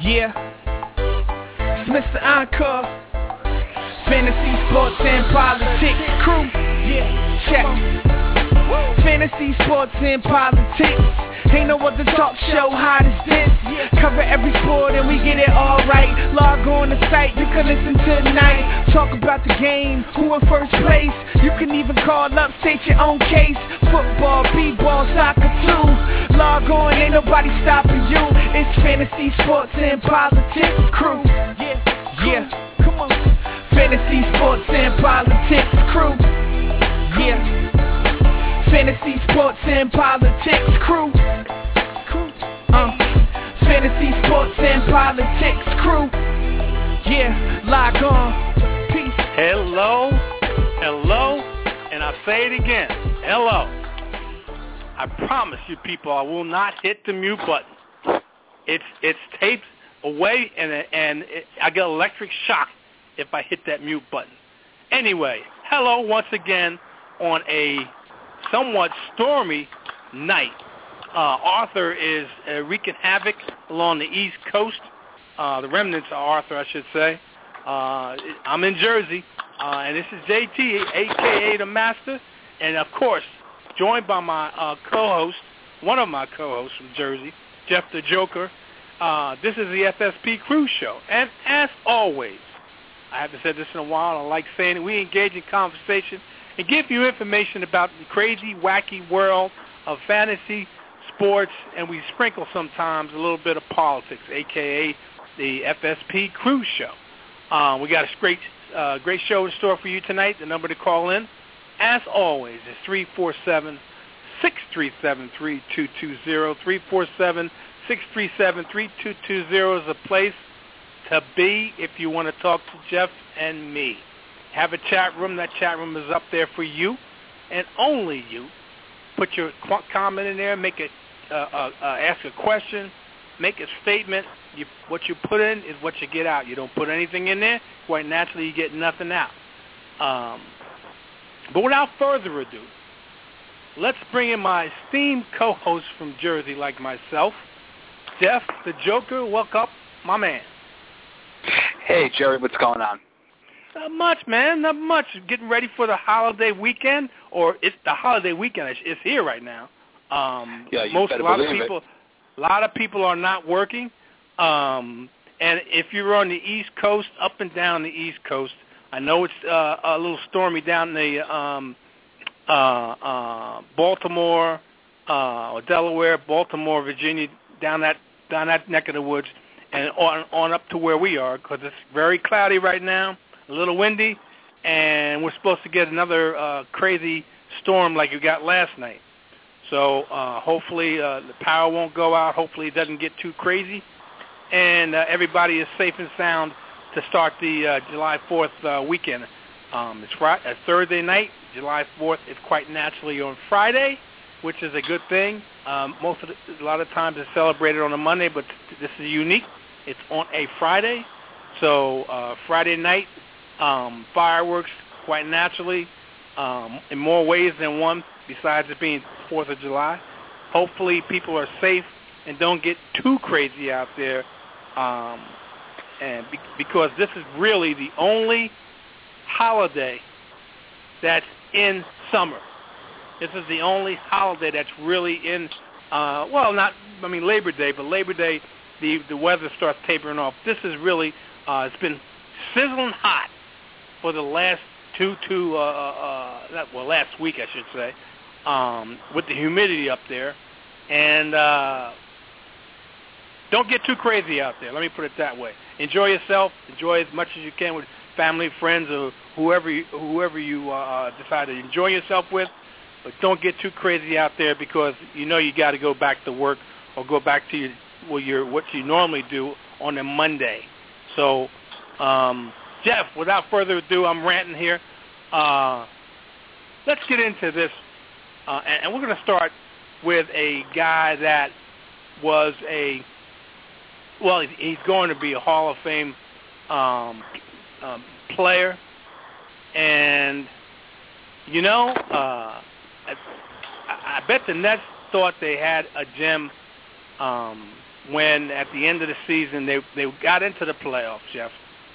Yeah, it's Mr. Encore, Fantasy, Sports, and Politics crew. Yeah, check. Fantasy, sports, and politics. Ain't no other talk show hot as this. Cover every sport and we get it all right. Log on the site, you can listen tonight. Talk about the game, who in first place. You can even call up, state your own case. Football, b-ball, soccer too. Log on, ain't nobody stopping you. It's Fantasy, sports, and politics crew. Yeah, come on. Fantasy, sports, and politics crew. Yeah. Fantasy, sports, and politics crew. Fantasy, sports, and politics crew. Yeah, log on. Peace. Hello, and I say it again. Hello. I promise you people, I will not hit the mute button. It's taped away, and I get electric shock if I hit that mute button. Anyway, hello once again on a somewhat stormy night. Arthur is wreaking havoc along the East Coast. The remnants of Arthur, I should say. I'm in Jersey, and this is JT, a.k.a. The Master, and of course, joined by my co-host, one of my co-hosts from Jersey, Jeff the Joker. This is the FSP Crew Show, and as always, I haven't said this in a while, I like saying it, we engage in conversation and give you information about the crazy, wacky world of fantasy, sports, and we sprinkle sometimes a little bit of politics, a.k.a. the FSP Crew Show. We got a great show in store for you tonight. The number to call in, as always, is 347-637-3220. 347-637-3220 is a place to be if you want to talk to Jeff and me. Have a chat room. That chat room is up there for you, and only you. Put your comment in there. Make it, ask a question. Make a statement. What you put in is what you get out. You don't put anything in there, quite naturally you get nothing out. But without further ado, let's bring in my esteemed co-host from Jersey, like myself, Jeff the Joker. Welcome, my man. Hey, Jerry, what's going on? Not much, man. Not much. Getting ready for the holiday weekend, or it's the holiday weekend. It's here right now. Yeah, you better believe it. A lot of people are not working. And if you're on the East Coast, up and down the East Coast, I know it's a little stormy down the Baltimore, or Delaware, Baltimore, Virginia, down that neck of the woods, and on up to where we are, because it's very cloudy right now, a little windy, and we're supposed to get another crazy storm like we got last night. So hopefully the power won't go out. Hopefully it doesn't get too crazy, and everybody is safe and sound to start the July 4th weekend. It's Thursday night. July 4th is quite naturally on Friday, which is a good thing. A lot of times it's celebrated on a Monday, but this is unique. It's on a Friday. So Friday night, fireworks quite naturally in more ways than one, besides it being 4th of July. Hopefully people are safe and don't get too crazy out there, because this is really the only holiday that's in summer. This is the only holiday that's really in, Labor Day, but Labor Day, the weather starts tapering off. This is really, it's been sizzling hot for the last last week, I should say, with the humidity up there. And don't get too crazy out there. Let me put it that way. Enjoy yourself. Enjoy as much as you can with family, friends, or whoever you decide to enjoy yourself with. But don't get too crazy out there, because you know you got to go back to work or go back to what you normally do on a Monday. So, Jeff, without further ado, I'm ranting here. Let's get into this, and we're going to start with a guy that was he's going to be a Hall of Fame player, and I bet the Nets thought they had a gem when at the end of the season they got into the playoffs, Jeff,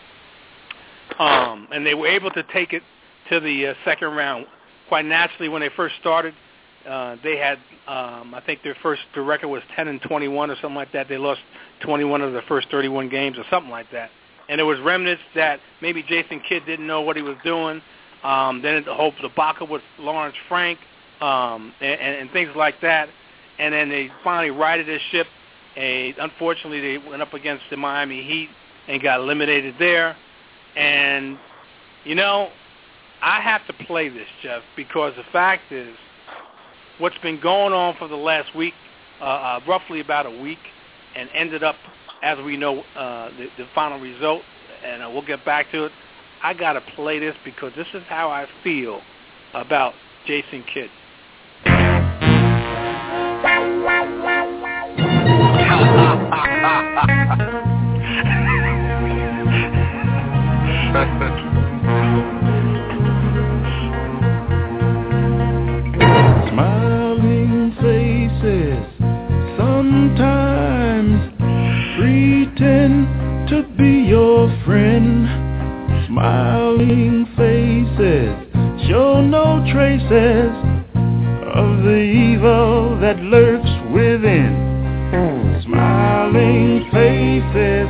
and they were able to take it to the second round. Quite naturally, when they first started, they had I think their record was 10-21 or something like that. They lost 21 of the first 31 games or something like that. And there was remnants that maybe Jason Kidd didn't know what he was doing. Then the whole debacle with Lawrence Frank and things like that. And then they finally righted their ship. Unfortunately, they went up against the Miami Heat and got eliminated there. And, you know, I have to play this, Jeff, because the fact is what's been going on for the last week, roughly about a week, and ended up, as we know, the final result, and we'll get back to it. I got to play this because this is how I feel about Jason Kidd. Smiling faces sometimes pretend to be your friend. Smiling faces show no traces of the evil that lurks within. Smiling faces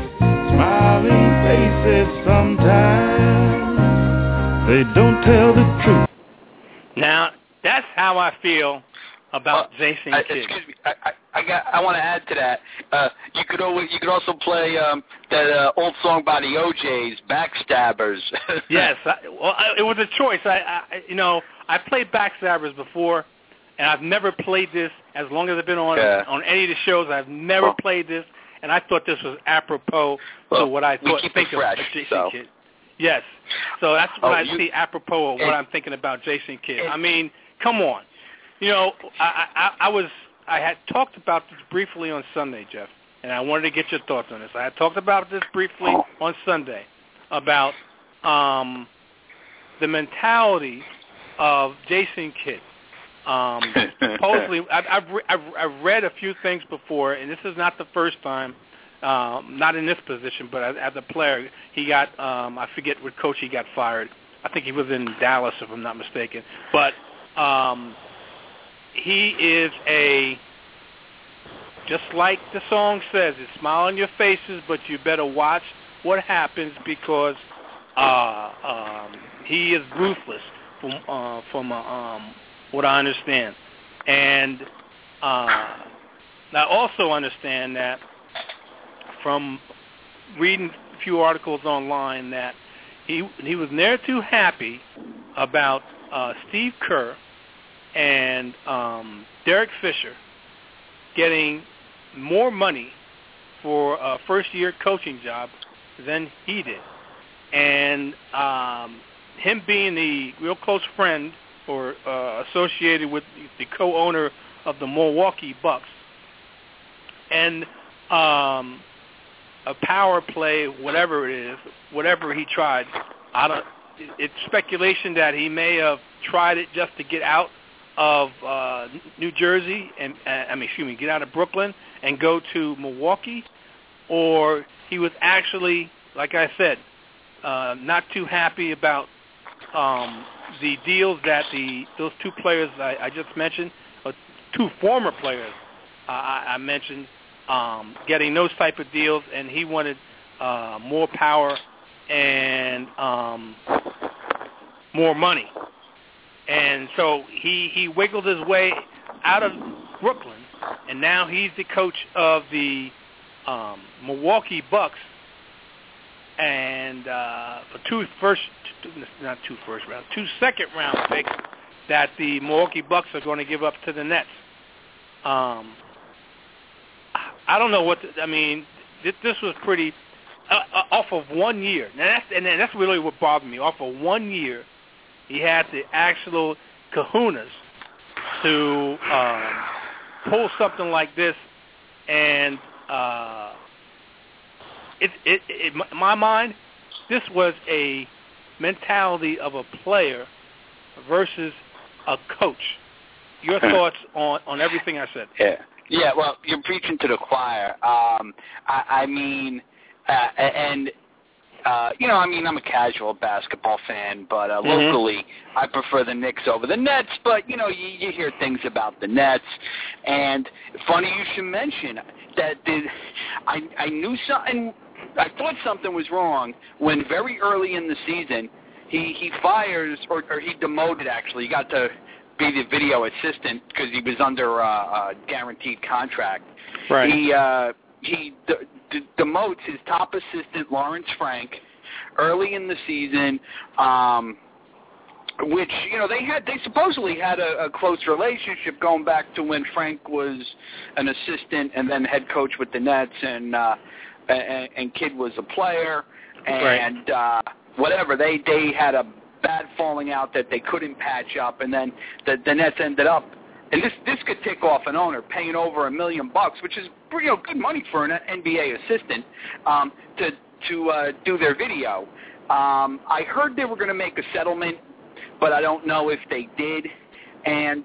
sometimes they don't tell the truth. Now, that's how I feel about Jason Kidd. Excuse me, I want to add to that. You could also play that old song by the O'Jays, Backstabbers. Yes, it was a choice. I played Backstabbers before, and I've never played this as long as I've been on any of the shows. I've never played this, and I thought this was apropos to what I think of Jason Kidd. Yes, so that's what I see apropos of what I'm thinking about Jason Kidd. I mean, come on. You know, I had talked about this briefly on Sunday, Jeff, and I wanted to get your thoughts on this. I had talked about this briefly on Sunday about the mentality of Jason Kidd. Supposedly, I've read a few things before, and this is not the first time. Not in this position, but as a player, he got, I forget what coach he got fired. I think he was in Dallas, if I'm not mistaken. But he is just like the song says, it's smile on your faces, but you better watch what happens because he is ruthless from what I understand. And I also understand that from reading a few articles online that he was never too happy about Steve Kerr and Derek Fisher getting more money for a first-year coaching job than he did. And him being the real close friend or associated with the co-owner of the Milwaukee Bucks, and a power play, whatever it is, whatever he tried, it's speculation that he may have tried it just to get out of New Jersey and get out of Brooklyn and go to Milwaukee, or he was actually, like I said, not too happy about the deals that those two players I just mentioned, or two former players I mentioned, getting those type of deals, and he wanted more power and more money. And so he wiggled his way out of Brooklyn, and now he's the coach of the Milwaukee Bucks. And for two second-round picks that the Milwaukee Bucks are going to give up to the Nets. I don't know what this was pretty off of 1 year. And that's really what bothered me. Off of 1 year, he had the actual kahunas to pull something like this, and in my mind, this was a mentality of a player versus a coach. Your thoughts on everything I said? Yeah, well, you're preaching to the choir. I'm a casual basketball fan, but locally I prefer the Knicks over the Nets. But, you hear things about the Nets. And funny you should mention that I knew something. I thought something was wrong when very early in the season he fires, or he demoted, actually. He got to be the video assistant because he was under a guaranteed contract. Right. He demotes his top assistant, Lawrence Frank, early in the season, which, they supposedly had a close relationship going back to when Frank was an assistant and then head coach with the Nets, and Kidd was a player, and whatever. They had a bad falling out that they couldn't patch up, and then the Nets ended up, and this could tick off an owner paying over $1 million, which is good money for an NBA assistant, to do their video. I heard they were going to make a settlement, but I don't know if they did. And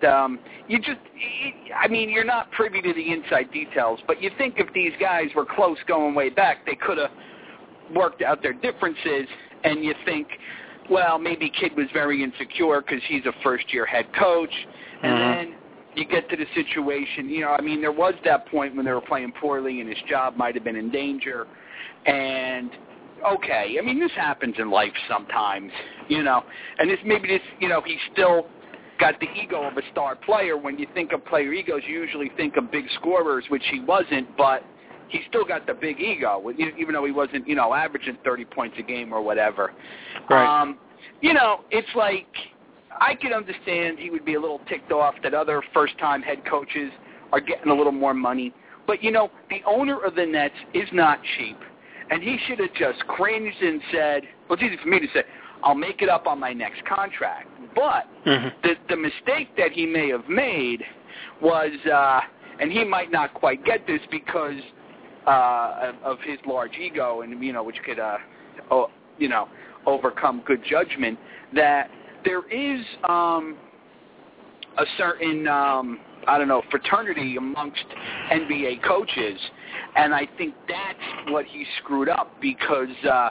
you're not privy to the inside details, but you think if these guys were close going way back, they could have worked out their differences, and you think, well, maybe Kidd was very insecure because he's a first-year head coach, and then you get to the situation, there was that point when they were playing poorly and his job might have been in danger, and okay, this happens in life sometimes, and he's still got the ego of a star player. When you think of player egos, you usually think of big scorers, which he wasn't, but he still got the big ego, even though he wasn't, averaging 30 points a game or whatever. Right. It's like, I can understand he would be a little ticked off that other first-time head coaches are getting a little more money. But, the owner of the Nets is not cheap. And he should have just cringed and said, well, it's easy for me to say, I'll make it up on my next contract. But the mistake that he may have made was, and he might not quite get this because of his large ego, and which could, overcome good judgment, that there is a certain, fraternity amongst NBA coaches, and I think that's what he screwed up because,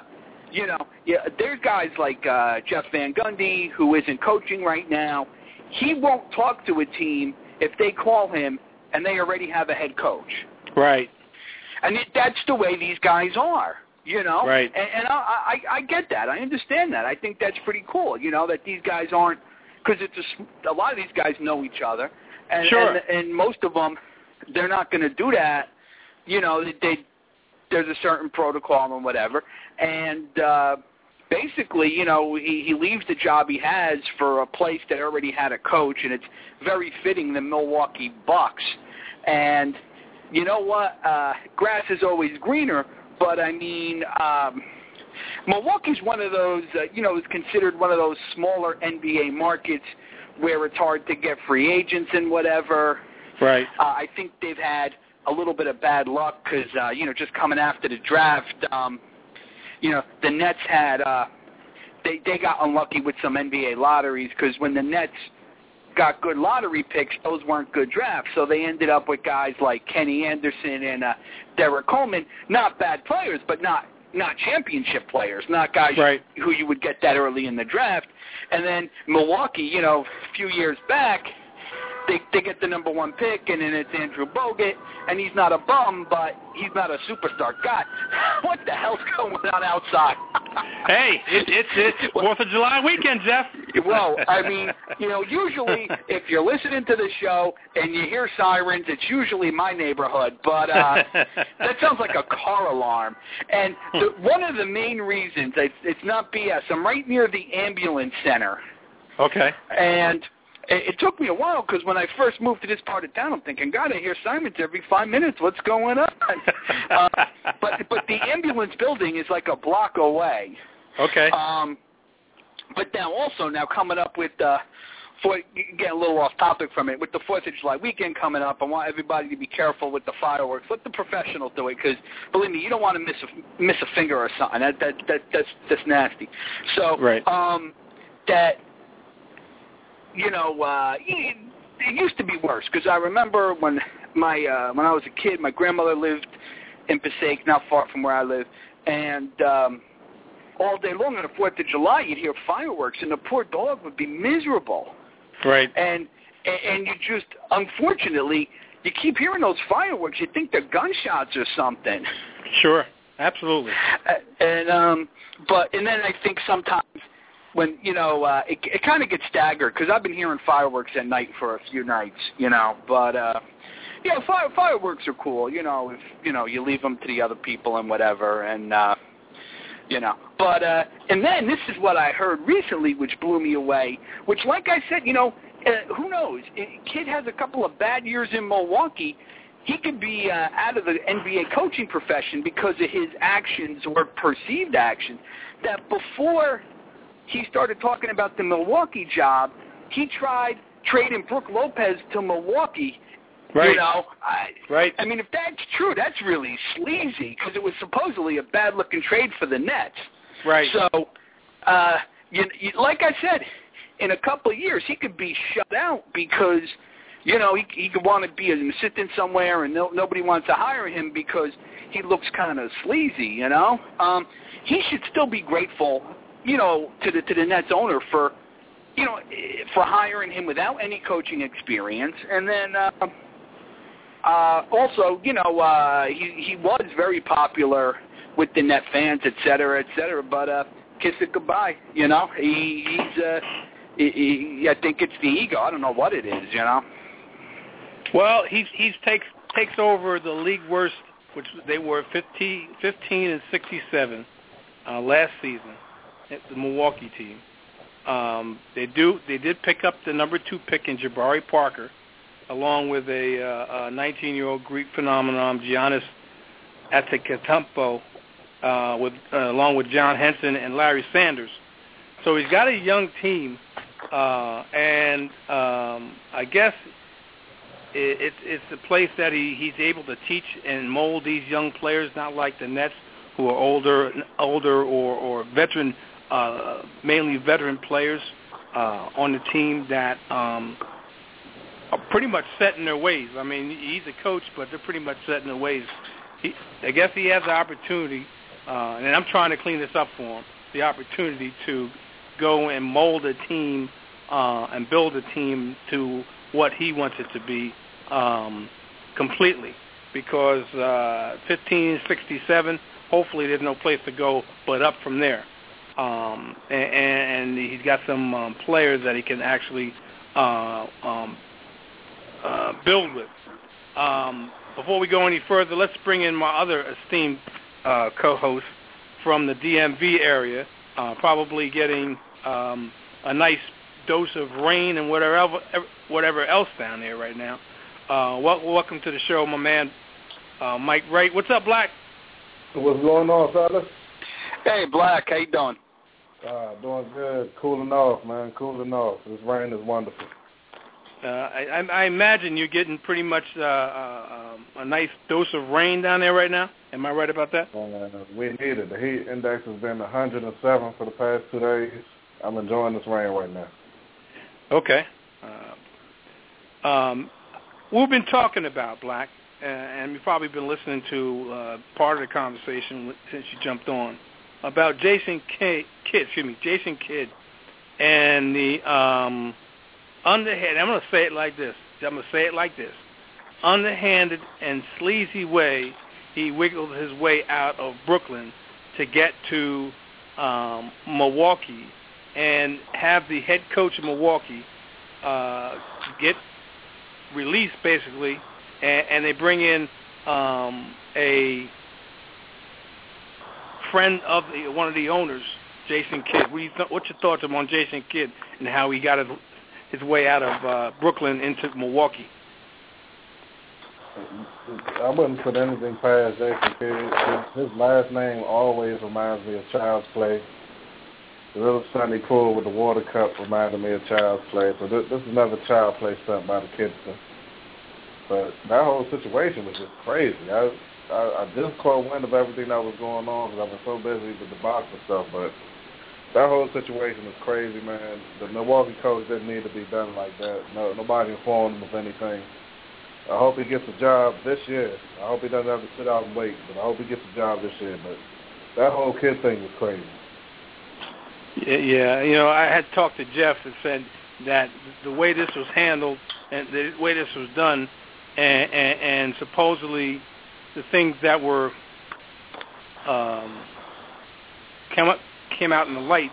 there's guys like Jeff Van Gundy, who isn't coaching right now. He won't talk to a team if they call him and they already have a head coach. Right. And that's the way these guys are, Right. And I get that. I understand that. I think that's pretty cool, that these guys aren't, because a lot of these guys know each other. And, sure. And most of them, they're not going to do that. There's a certain protocol and whatever. And basically, he leaves the job he has for a place that already had a coach, and it's very fitting, the Milwaukee Bucks. And you know what? Grass is always greener, but Milwaukee's one of those, is considered one of those smaller NBA markets where it's hard to get free agents and whatever. Right. I think they've had a little bit of bad luck because, just coming after the draft, the Nets had, they got unlucky with some NBA lotteries because when the Nets got good lottery picks, those weren't good drafts. So they ended up with guys like Kenny Anderson and Derek Coleman, not bad players, but not championship players, not guys who you would get that early in the draft. And then Milwaukee, a few years back, they get the number one pick, and then it's Andrew Bogut, and he's not a bum, but he's not a superstar. God, what the hell's going on outside? Hey, it's 4th of July weekend, Jeff. Well, usually if you're listening to the show and you hear sirens, it's usually my neighborhood, but that sounds like a car alarm. And one of the main reasons, it's not BS, I'm right near the ambulance center. Okay. And it took me a while because when I first moved to this part of town, I'm thinking, God, I hear sirens every 5 minutes. What's going on? But the ambulance building is like a block away. Okay. But now coming up with getting a little off topic from it, with the 4th of July weekend coming up, I want everybody to be careful with the fireworks. Let the professionals do it because, believe me, you don't want to miss a finger or something. That's nasty. So it used to be worse because I remember when when I was a kid, my grandmother lived in Passaic, not far from where I live, and all day long on the 4th of July, you'd hear fireworks, and the poor dog would be miserable. Right. And you just, unfortunately, you keep hearing those fireworks. You think they're gunshots or something. Sure. Absolutely. And then I think sometimes when, it kind of gets staggered, because I've been hearing fireworks at night for a few nights, but fireworks are cool, if, you leave them to the other people and whatever, and, but, and then this is what I heard recently, which blew me away, which, like I said, who knows? Kid has a couple of bad years in Milwaukee. He could be out of the NBA coaching profession because of his actions or perceived actions. That before he started talking about the Milwaukee job, he tried trading Brook Lopez to Milwaukee. Right. Right. I mean, if that's true, that's really sleazy because it was supposedly a bad-looking trade for the Nets. Right. So, like I said, in a couple of years, he could be shut out because, he could want to be an assistant somewhere and nobody wants to hire him because he looks kind of sleazy, He should still be grateful, to the Nets owner for hiring him without any coaching experience. And then also, he was very popular with the net fans, et cetera, but kiss it goodbye, I think it's the ego. I don't know what it is, Well, he takes over the league worst, which they were 15 and 67 last season at the Milwaukee team. They did pick up the number 2 pick in Jabari Parker, along with a 19-year-old Greek phenomenon, Giannis Antetokounmpo, along with John Henson and Larry Sanders. So he's got a young team, and I guess it's a place that he's able to teach and mold these young players, not like the Nets, who are older or veteran, mainly veteran players on the team that are pretty much set in their ways. I mean, he's a coach, but they're pretty much set in their ways. I guess he has the opportunity, and I'm trying to clean this up for him, the opportunity to go and mold a team and build a team to what he wants it to be completely. Because 15-67, hopefully there's no place to go but up from there. And he's got some players that he can actually build with. Before we go any further, let's bring in my other esteemed co-host from the DMV area, probably getting a nice dose of rain and whatever else down there right now. Welcome to the show, my man, Mike Wright. What's up, Black? What's going on, fellas? Hey, Black, how you doing? Doing good. Cooling off, man. Cooling off. This rain is wonderful. I imagine you're getting pretty much a nice dose of rain down there right now. Am I right about that? We need it. The heat index has been 107 for the past 2 days. I'm enjoying this rain right now. Okay. We've been talking about, Black, and you've probably been listening to part of the conversation since you jumped on, about Jason Kidd, and the underhanded, I'm going to say it like this, underhanded and sleazy way he wiggled his way out of Brooklyn to get to Milwaukee and have the head coach of Milwaukee get released, basically, and they bring in a friend of one of the owners, Jason Kidd. What's your thoughts on Jason Kidd and how he got his way out of Brooklyn into Milwaukee? I wouldn't put anything past Jason Kidd. His last name always reminds me of Child's Play. The little Sunny pool with the water cup reminded me of Child's Play. So this is another Child Play stunt by the Kidston. But that whole situation was just crazy. I just caught wind of everything that was going on because I've been so busy with the box and stuff. But that whole situation was crazy, man. The Milwaukee coach didn't need to be done like that. No, nobody informed him of anything. I hope he gets a job this year. I hope he doesn't have to sit out and wait, but I hope he gets a job this year. But that whole kid thing was crazy. Yeah. I had talked to Jeff and said that the way this was handled and the way this was done, and supposedly the things that were came out in the light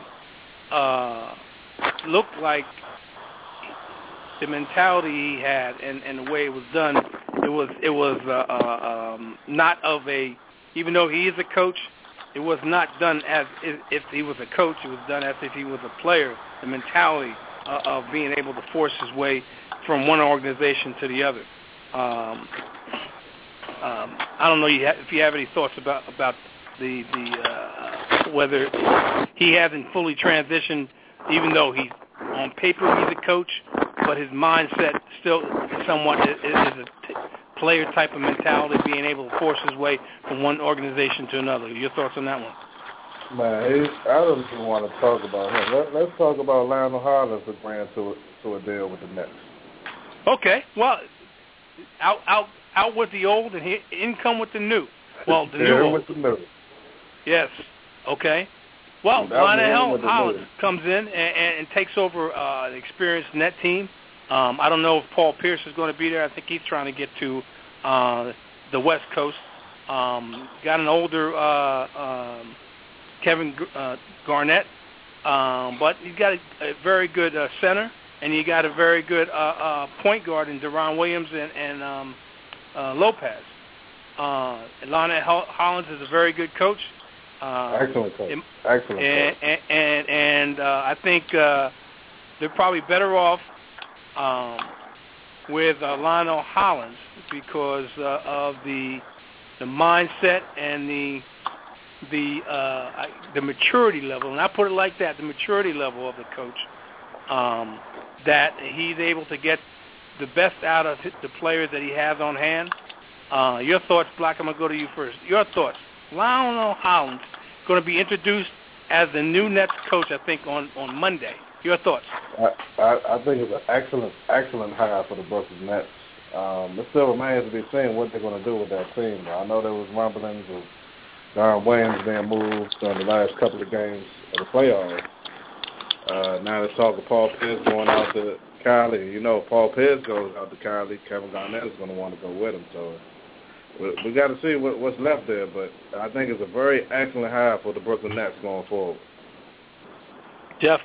looked like the mentality he had and the way it was done. It was not of a, even though he is a coach, it was not done as if he was a coach. It was done as if he was a player. The mentality of being able to force his way from one organization to the other. I don't know if you have any thoughts about the whether he hasn't fully transitioned, even though he's on paper he's a coach, but his mindset still somewhat is a player type of mentality, being able to force his way from one organization to another. Your thoughts on that one? Man, I don't even want to talk about him. Let's talk about Lionel Hollins agreeing to a deal with the Nets. Okay, well, out with the old and in come with the new. Well, the new with the new. Yes. Okay. Well, Lionel Hollins comes in and takes over the experienced net team. I don't know if Paul Pierce is going to be there. I think he's trying to get to the West Coast. Got an older Kevin Garnett, but he's got a very good center, and you got a very good point guard in Deron Williams and Lopez. Lionel Hollins is a very good coach. Excellent coach. Excellent coach. And I think they're probably better off with Lionel Hollins because of the mindset and the maturity level, and I put it like that, the maturity level of the coach, that he's able to get the best out of the players that he has on hand. Your thoughts, Black, I'm going to go to you first. Your thoughts. Lionel Hollins going to be introduced as the new Nets coach, I think, on Monday. Your thoughts? I think it's an excellent hire for the Brooklyn Nets. It still remains to be seen what they're going to do with that team. I know there was rumblings of Deron Williams being moved during the last couple of games of the playoffs. Now there's talk of Paul Pierce going out to Cali. If Paul Pierce goes out to Cali, Kevin Garnett is going to want to go with him. So we got to see what's left there. But I think it's a very excellent hire for the Brooklyn Nets going forward. Jeff?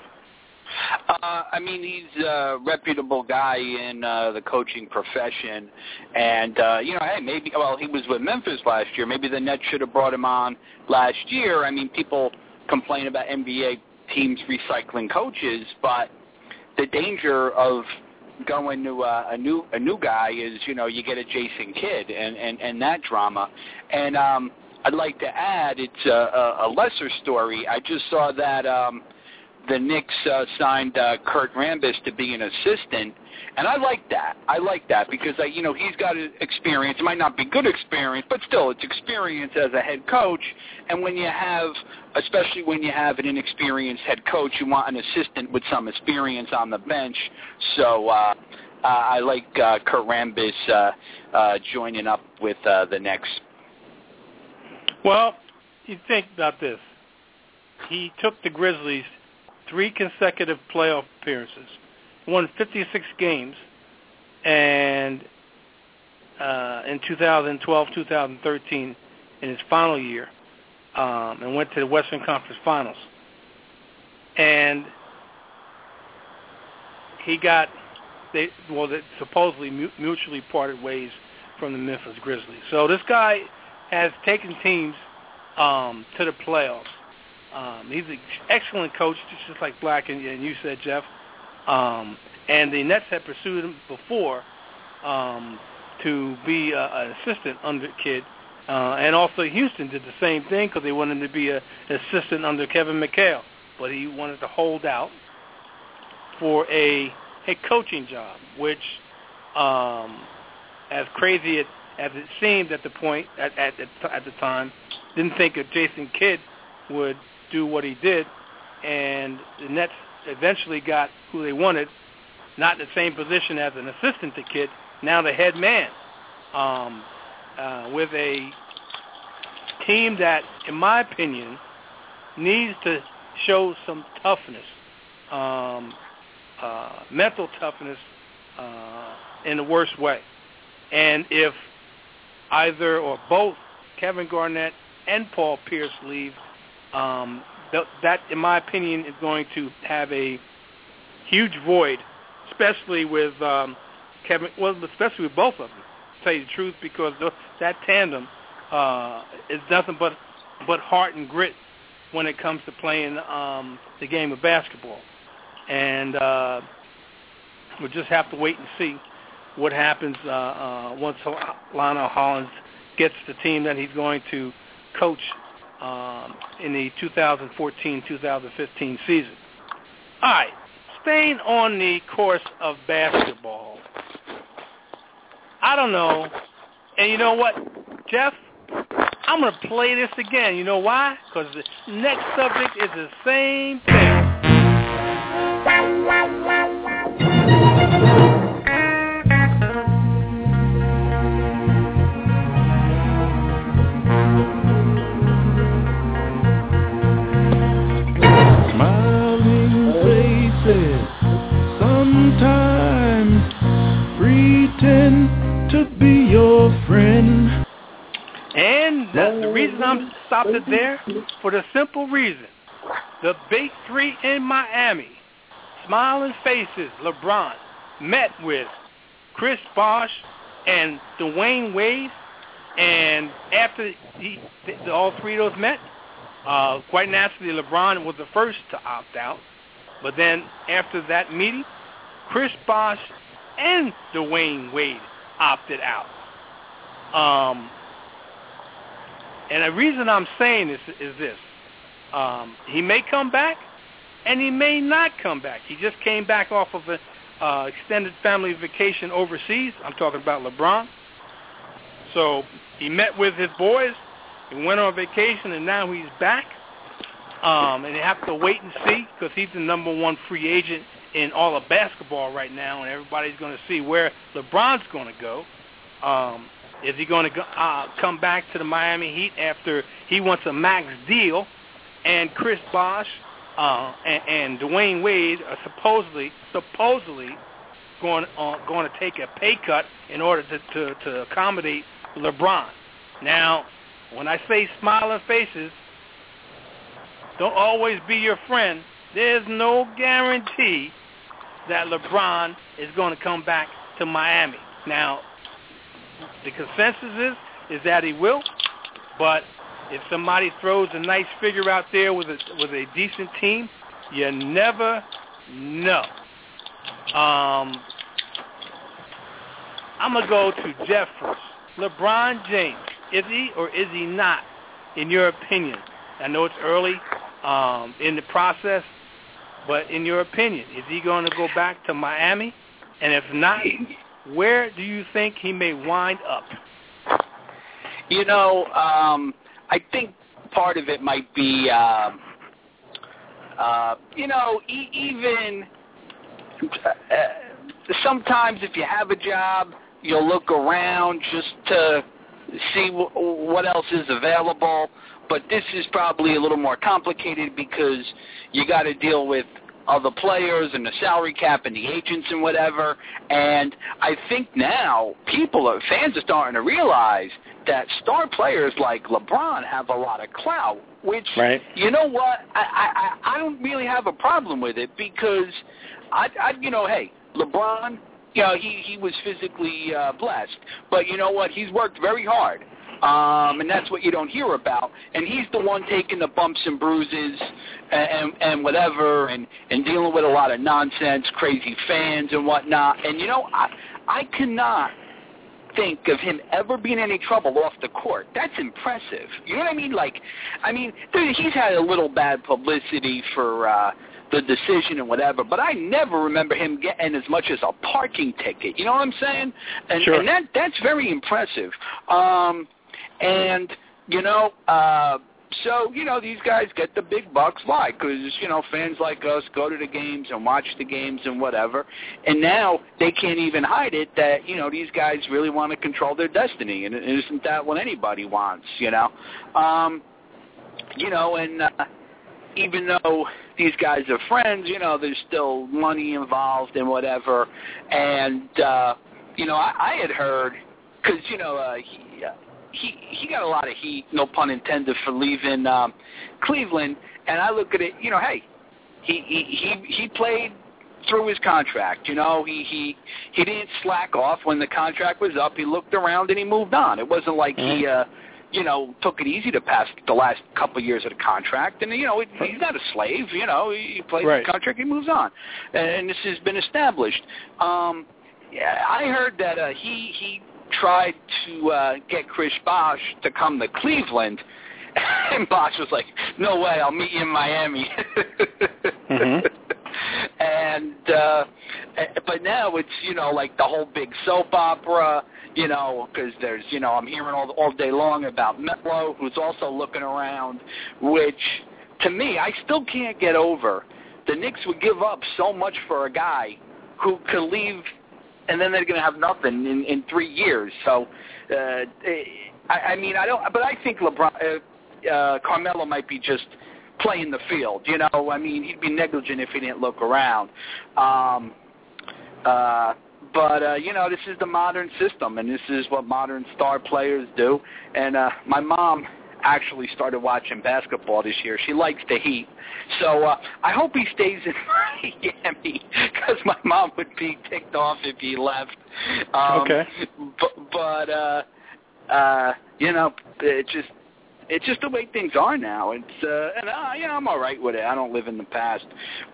He's a reputable guy in the coaching profession. And, hey, maybe, he was with Memphis last year. Maybe the Nets should have brought him on last year. People complain about NBA teams recycling coaches, but the danger of going to a new guy is, you get a Jason Kidd and that drama. And I'd like to add, it's a lesser story. I just saw that the Knicks signed Kurt Rambis to be an assistant, and I like that. Because, he's got experience. It might not be good experience, but still it's experience as a head coach. And especially when you have an inexperienced head coach, you want an assistant with some experience on the bench. So I like Kurt Rambis joining up with the Knicks. Well, you think about this. He took the Grizzlies 3 consecutive playoff appearances, won 56 games, and in 2012, 2013, in his final year, and went to the Western Conference Finals. And they supposedly mutually parted ways from the Memphis Grizzlies. So this guy has taken teams to the playoffs. He's an excellent coach, just like Black and you said, Jeff. And the Nets had pursued him before to be an assistant under Kidd. And also Houston did the same thing because they wanted to be an assistant under Kevin McHale. But he wanted to hold out for a head coaching job, which, as crazy as it seemed at the point, at the time, didn't think that Jason Kidd would do what he did, and the Nets eventually got who they wanted, not in the same position as an assistant to Kidd, now the head man, with a team that, in my opinion, needs to show some toughness, mental toughness, in the worst way. And if either or both Kevin Garnett and Paul Pierce leave, that, in my opinion, is going to have a huge void, especially with especially with both of them, to tell you the truth, because that tandem is nothing but heart and grit when it comes to playing the game of basketball. And we'll just have to wait and see what happens once Lionel Hollins gets the team that he's going to coach in the 2014-2015 season. All right, staying on the course of basketball, I don't know, and you know what, Jeff? I'm going to play this again. You know why? Because the next subject is the same thing. Smiling faces sometimes pretend to be your friend. And the reason I'm stopped it there, for the simple reason, the big three in Miami, smiling faces, LeBron, met with Chris Bosh and Dwayne Wade, and after all three of those met, quite naturally LeBron was the first to opt out, but then after that meeting, Chris Bosh and Dwayne Wade opted out. And the reason I'm saying this is this. He may come back, and he may not come back. He just came back off of an extended family vacation overseas. I'm talking about LeBron. So he met with his boys, he went on vacation, and now he's back. And you have to wait and see, because he's the number one free agent in all of basketball right now, and everybody's going to see where LeBron's going to go. Is he going to come back to the Miami Heat after he wants a max deal? And Chris Bosh and Dwayne Wade are supposedly going to take a pay cut in order to accommodate LeBron. Now, when I say smiling faces, don't always be your friend. There's no guarantee that LeBron is going to come back to Miami. Now, the consensus is that he will, but if somebody throws a nice figure out there with a decent team, you never know. I'm going to go to Jeff first. LeBron James, is he or is he not, in your opinion? I know it's early in the process, but in your opinion, is he going to go back to Miami? And if not, where do you think he may wind up? You know, I think part of it might be, even sometimes if you have a job, you'll look around just to see what else is available. But this is probably a little more complicated because you got to deal with other players and the salary cap and the agents and whatever. And I think now fans are starting to realize that star players like LeBron have a lot of clout, which, right. You know what, I don't really have a problem with it because, hey, LeBron, he was physically blessed. But you know what, he's worked very hard. And that's what you don't hear about. And he's the one taking the bumps and bruises and whatever and dealing with a lot of nonsense, crazy fans and whatnot. And, I cannot think of him ever being in any trouble off the court. That's impressive. You know what I mean? He's had a little bad publicity for the decision and whatever, but I never remember him getting as much as a parking ticket. You know what I'm saying? And, sure. And that's very impressive. So, these guys get the big bucks. Why? Because, fans like us go to the games and watch the games and whatever. And now they can't even hide it that, these guys really want to control their destiny. And isn't that what anybody wants, and even though these guys are friends, there's still money involved and whatever. And, I had heard, because, he got a lot of heat, no pun intended, for leaving Cleveland. And I look at it, hey, he played through his contract. He didn't slack off when the contract was up. He looked around and he moved on. It wasn't like he took it easy to pass the last couple of years of the contract. And, he's not a slave. He plays the contract, he moves on. And this has been established. I heard that he tried to get Chris Bosh to come to Cleveland, and Bosh was like, no way, I'll meet you in Miami. And but now it's, like the whole big soap opera, because there's, I'm hearing all day long about Melo, who's also looking around, which, to me, I still can't get over. The Knicks would give up so much for a guy who could leave, and then they're going to have nothing in 3 years. So, I think Carmelo might be just playing the field. He'd be negligent if he didn't look around. This is the modern system, and this is what modern star players do. And my mom actually started watching basketball this year. She likes the Heat. So I hope he stays in Miami, because my mom would be ticked off if he left. Okay. It's just the way things are now. I'm all right with it. I don't live in the past.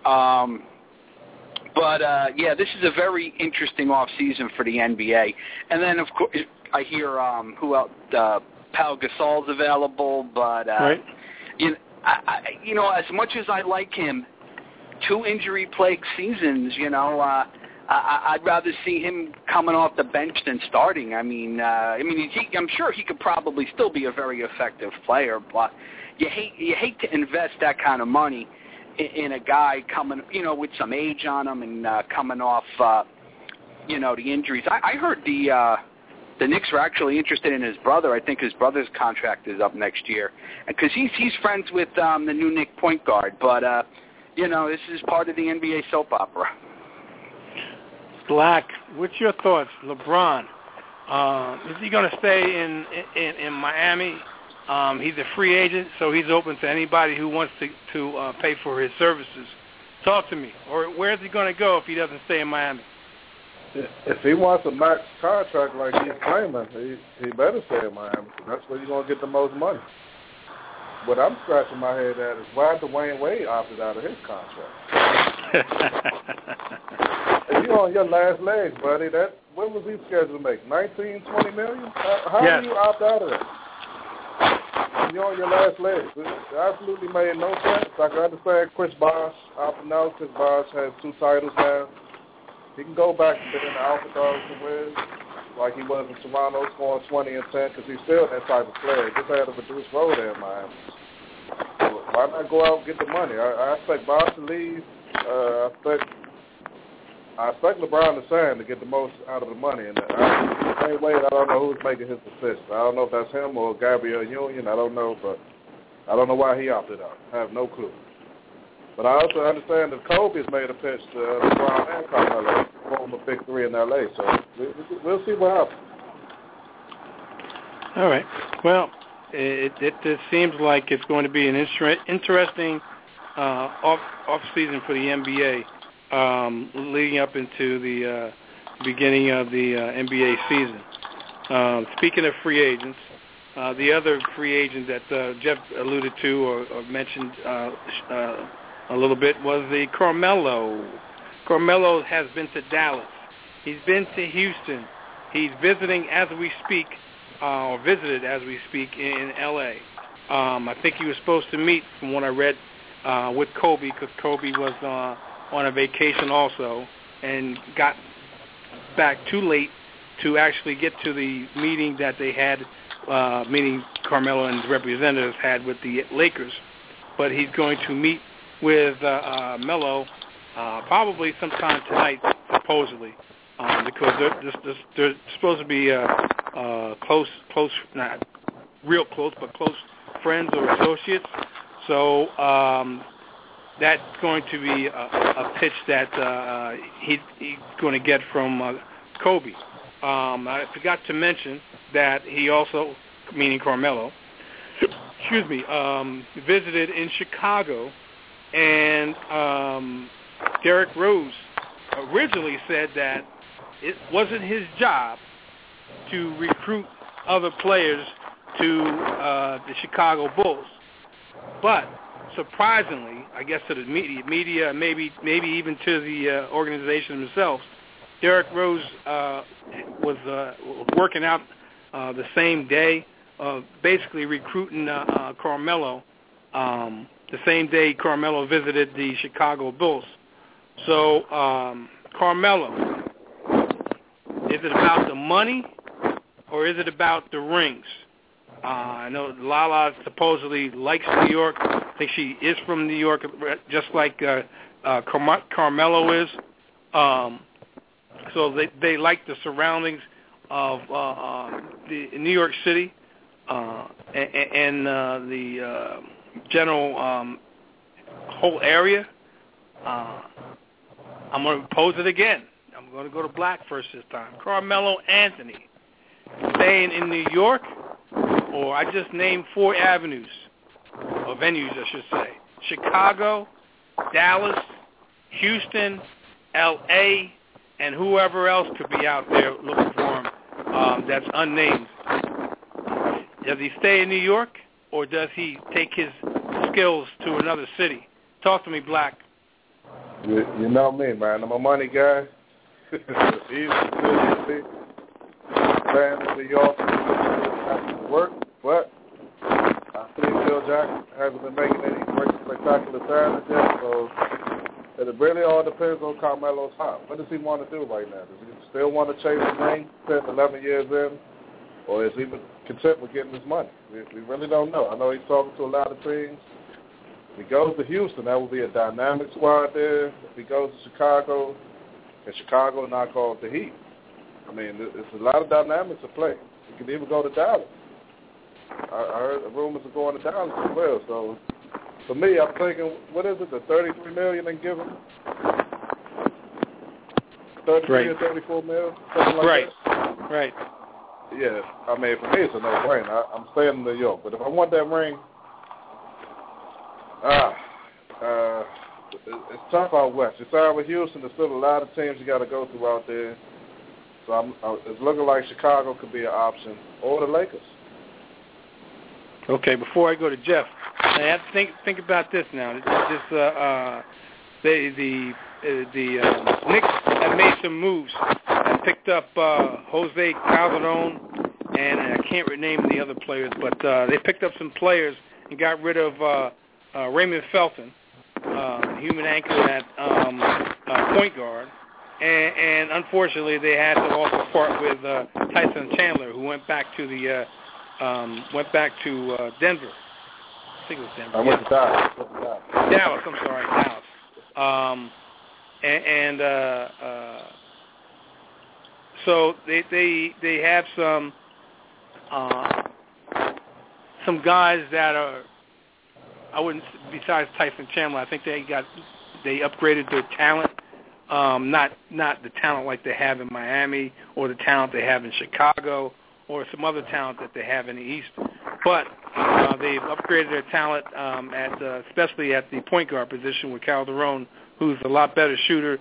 This is a very interesting off season for the NBA. And then, of course, I hear who else? Pau Gasol's available, but right. As much as I like him, 2 injury-plagued seasons. I'd rather see him coming off the bench than starting. I'm sure he could probably still be a very effective player, but you hate to invest that kind of money in a guy coming, with some age on him and coming off, the injuries. I heard the Knicks were actually interested in his brother. I think his brother's contract is up next year, because he's friends with the new Knick point guard. But this is part of the NBA soap opera. Black, what's your thoughts? LeBron, is he going to stay in Miami? He's a free agent, so he's open to anybody who wants to pay for his services. Talk to me. Or where's he going to go if he doesn't stay in Miami? If he wants a max contract like he's claiming, he better stay in Miami. That's where you're going to get the most money. What I'm scratching my head at is why Dwayne Wade opted out of his contract. If you're on your last legs, buddy, when was he scheduled to make? 19, 20 million? How do you opt out of that? You're on your last legs. It absolutely made no sense. I can understand Chris Bosh opting out. Chris Bosh has 2 titles now. He can go back to being the alpha dog to win, like he was in Toronto, scoring 20 and 10, because he's still that type of player. He just had a reduced role there in Miami. So why not go out and get the money? I expect Bosh to leave. I expect LeBron to sign to get the most out of the money. And the same way, I don't know who's making his decision. I don't know if that's him or Gabrielle Union. I don't know, but I don't know why he opted out. I have no clue. But I also understand that Kobe's made a pitch to LeBron and Carmelo, form a big 3 in L.A., so we'll see what happens. All right. Well, it seems like it's going to be an interesting off-season for the NBA, leading up into the beginning of the NBA season. Speaking of free agents, the other free agent that Jeff alluded to or mentioned a little bit was the Carmelo. Carmelo has been to Dallas. He's been to Houston. He's visiting as we speak, or visited as we speak in L.A. I think he was supposed to meet, from what I read, with Kobe, because Kobe was on a vacation also and got back too late to actually get to the meeting that they had, meeting Carmelo and the representatives had with the Lakers. But he's going to meet with Melo probably sometime tonight, supposedly, because they're supposed to be close, not real close, but close friends or associates. So that's going to be a pitch that he's going to get from Kobe. I forgot to mention that he also, meaning Carmelo, visited in Chicago, and Derrick Rose originally said that it wasn't his job to recruit other players to the Chicago Bulls. But surprisingly, I guess to the media, maybe even to the organization themselves, Derrick Rose was working out the same day, basically recruiting Carmelo the same day Carmelo visited the Chicago Bulls. So, Carmelo, is it about the money or is it about the rings? I know Lala supposedly likes New York. I think she is from New York, just like Carmelo is. So they like the surroundings of the New York City and the general whole area. I'm going to pose it again. I'm going to go to black first this time. Carmelo Anthony, staying in New York, or I just named 4 avenues, or venues, I should say. Chicago, Dallas, Houston, L.A., and whoever else could be out there looking for him that's unnamed. Does he stay in New York, or does he take his skills to another city? Talk to me, Black. You know me, man. I'm a money guy. Easy to staying in New York to work, but I think Phil Jackson hasn't been making any spectacular talent yet, so it really all depends on Carmelo's heart. What does he want to do right now? Does he still want to chase the ring 10, 11 years in, or is he content with getting his money? We really don't know. I know he's talking to a lot of teams. If he goes to Houston, that will be a dynamic squad there. If he goes to Chicago, and Chicago knock off the Heat, I mean, it's a lot of dynamics at play. He could even go to Dallas. I heard the rumors of going to Dallas as well. So, for me, I'm thinking, what is it, the $33 million and give him? 33 or 34 million, something like that. Right. Yeah, I mean, for me, it's a no-brainer. I'm staying in New York, but if I want that ring, it's tough out west. You start with Houston. There's still a lot of teams you got to go through out there. So it's looking like Chicago could be an option, or the Lakers. Okay, before I go to Jeff, I have to think about this now. The Knicks have made some moves. They picked up Jose Calderon, and I can't rename the other players, but they picked up some players and got rid of Raymond Felton, human anchor at point guard, and unfortunately they had to also part with Tyson Chandler, who went back to Denver. I think it was Denver. I went to Dallas. Dallas. I'm sorry, Dallas. So they have some guys that are, I wouldn't, besides Tyson Chandler, I think they upgraded their talent. Not the talent like they have in Miami, or the talent they have in Chicago, or some other talent that they have in the East. But they've upgraded their talent especially at the point guard position with Calderon, who's a lot better shooter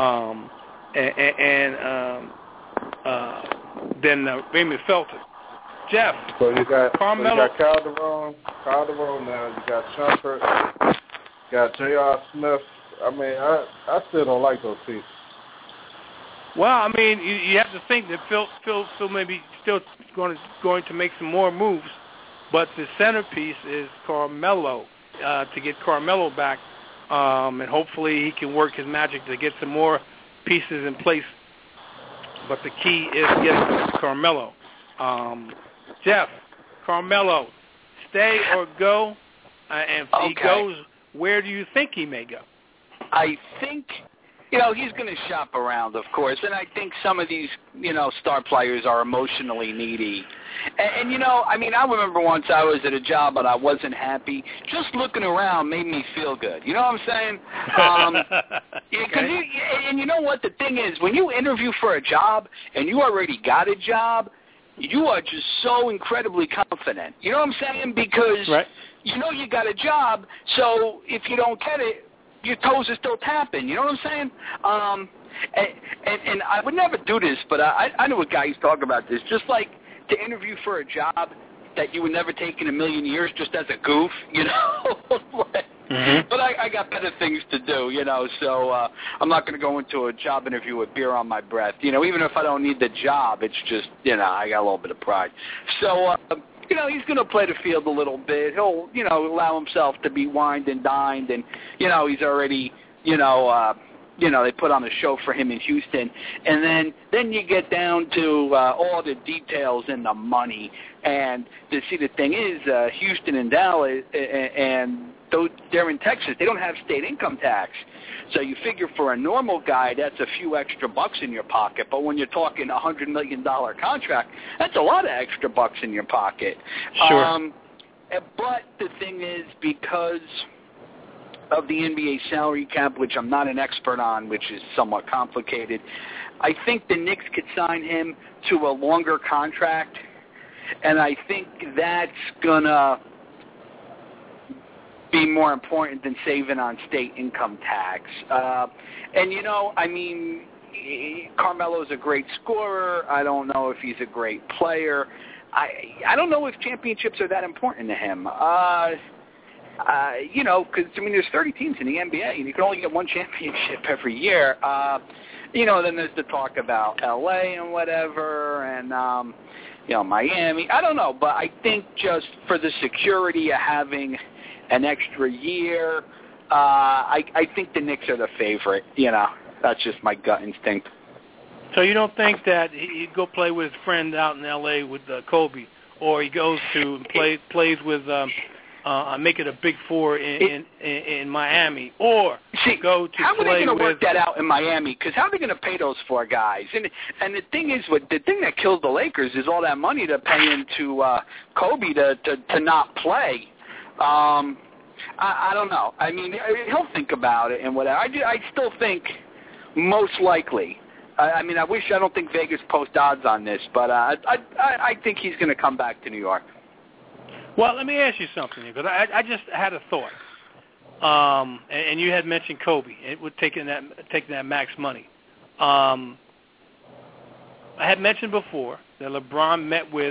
than Raymond Felton. Jeff, so you got Carmelo. So you got Calderon now. You got Shumpert. You got J.R. Smith. I mean, I still don't like those pieces. Well, I mean, you have to think that Phil may be still going to make some more moves, but the centerpiece is Carmelo, to get Carmelo back, and hopefully he can work his magic to get some more pieces in place but the key is getting Carmelo. Jeff, Carmelo, stay or go? And if he goes, where do you think he may go? I think, he's going to shop around, of course, and I think some of these, star players are emotionally needy. And I remember once I was at a job and I wasn't happy. Just looking around made me feel good. You know what I'm saying? And you know what? The thing is, when you interview for a job and you already got a job, you are just so incredibly confident. You know what I'm saying? Because you got a job, so if you don't get it, your toes are still tapping. You know what I'm saying? And I would never do this, but I know a guy who's talking about this. Just like to interview for a job that you would never take in a million years just as a goof, But I got better things to do, so I'm not going to go into a job interview with beer on my breath. Even if I don't need the job, it's just, I got a little bit of pride. So, he's going to play the field a little bit. He'll, allow himself to be wined and dined, and, he's already, they put on a show for him in Houston. And then you get down to all the details and the money. And the thing is, Houston and Dallas, and they're in Texas, they don't have state income tax. So you figure for a normal guy, that's a few extra bucks in your pocket. But when you're talking a $100 million contract, that's a lot of extra bucks in your pocket. Sure. But the thing is, because of the NBA salary cap, which I'm not an expert on, which is somewhat complicated, I think the Knicks could sign him to a longer contract, and I think that's going to be more important than saving on state income tax. Carmelo's a great scorer. I don't know if he's a great player. I don't know if championships are that important to him. Because, there's 30 teams in the NBA, and you can only get one championship every year. Then there's the talk about L.A. and whatever, and, Miami. I don't know, but I think just for the security of having an extra year, I think the Knicks are the favorite. That's just my gut instinct. So you don't think that he'd go play with his friend out in L.A. with Kobe, or he goes to plays with make it a big four in Miami, or go to how play with... How are they going to work that out in Miami? Because how are they going to pay those four guys? And the thing is, the thing that kills the Lakers is all that money they're paying to Kobe to not play. I don't know. He'll think about it and whatever. I still think most likely. I don't think Vegas post odds on this, but I think he's going to come back to New York. Well, let me ask you something, because I just had a thought. And you had mentioned Kobe. It would taking that max money. I had mentioned before that LeBron met with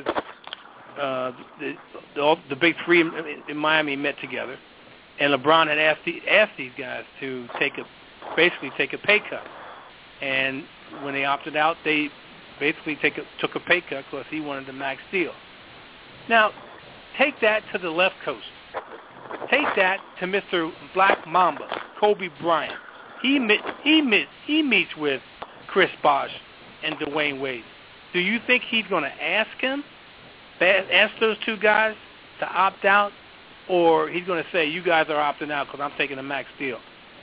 the big three in Miami met together, and LeBron had asked these guys to basically take a pay cut. And when they opted out, they basically took a pay cut because he wanted the max deal. Now, take that to the left coast. Take that to Mr. Black Mamba, Kobe Bryant. He meets with Chris Bosh and Dwayne Wade. Do you think he's going to ask those two guys to opt out, or he's going to say, you guys are opting out because I'm taking a max deal?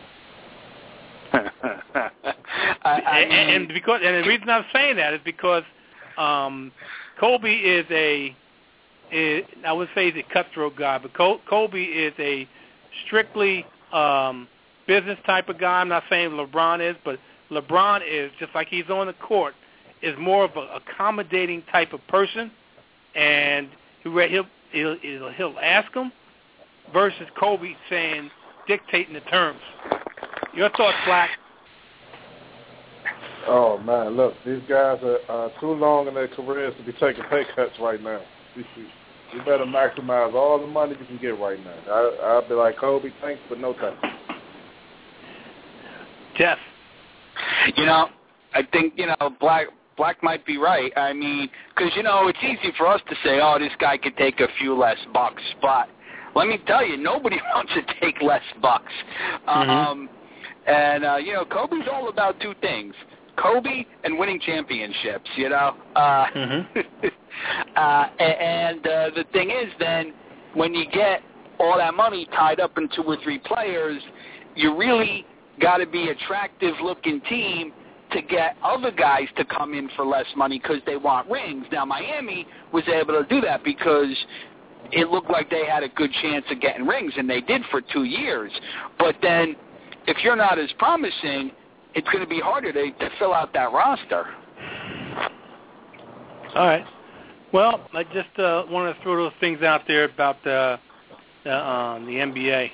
And the reason I'm saying that is because Kobe is I would say he's a cutthroat guy, but Kobe is a strictly business type of guy. I'm not saying LeBron is, but LeBron is, just like he's on the court, is more of an accommodating type of person, and he'll ask him versus Kobe dictating the terms. Your thoughts, Black? Oh, man, look, these guys are too long in their careers to be taking pay cuts right now. You better maximize all the money you can get right now. I'll be like, Kobe, thanks, but no thanks. Jeff? I think, Black might be right. Because, it's easy for us to say, oh, this guy could take a few less bucks, but let me tell you, nobody wants to take less bucks. And Kobe's all about two things, Kobe and winning championships, you know. The thing is, then, when you get all that money tied up in 2 or 3 players, you really got to be attractive-looking team to get other guys to come in for less money because they want rings. Now, Miami was able to do that because it looked like they had a good chance of getting rings, and they did for 2 years. But then, if you're not as promising, it's going to be harder to fill out that roster. All right. Well, I just want to throw those things out there about the NBA.